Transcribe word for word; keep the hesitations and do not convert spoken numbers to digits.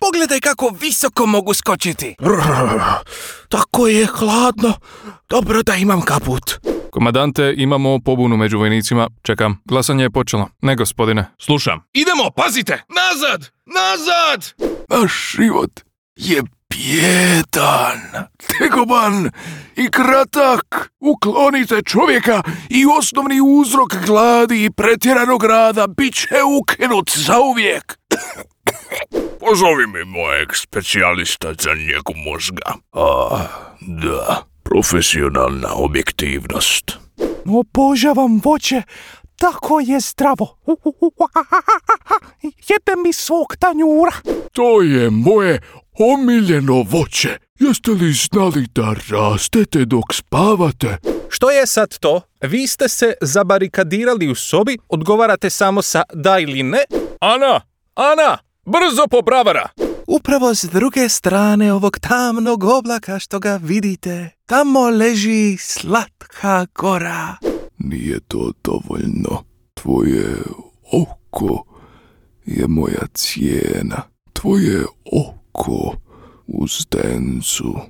Pogledaj kako visoko mogu skočiti. Brr, tako je hladno. Dobro da imam kaput. Komadante, imamo pobunu među vojnicima. Čekam. Glasanje je počelo. Ne, gospodine. Slušam. Idemo, pazite! Nazad! Nazad! Naš život je bijedan, tegoban i kratak. Uklonite čovjeka i osnovni uzrok gladi i pretjeranog rada bit će ukinut zauvijek. Pozovi mi mojeg specijalista za njegu mozga. A, da, profesionalna objektivnost. Obožavam voće, tako je zdravo. Jede mi svog tanjura. To je moje omiljeno voće. Jeste li znali da rastete dok spavate? Što je sad to? Vi ste se zabarikadirali u sobi, odgovarate samo sa da ili ne? Ana! Ana! Brzo po bravara! Upravo s druge strane ovog tamnog oblaka što ga vidite, tamo leži slatka gora. Nije to dovoljno. Tvoje oko je moja cijena. Tvoje oko u zdencu.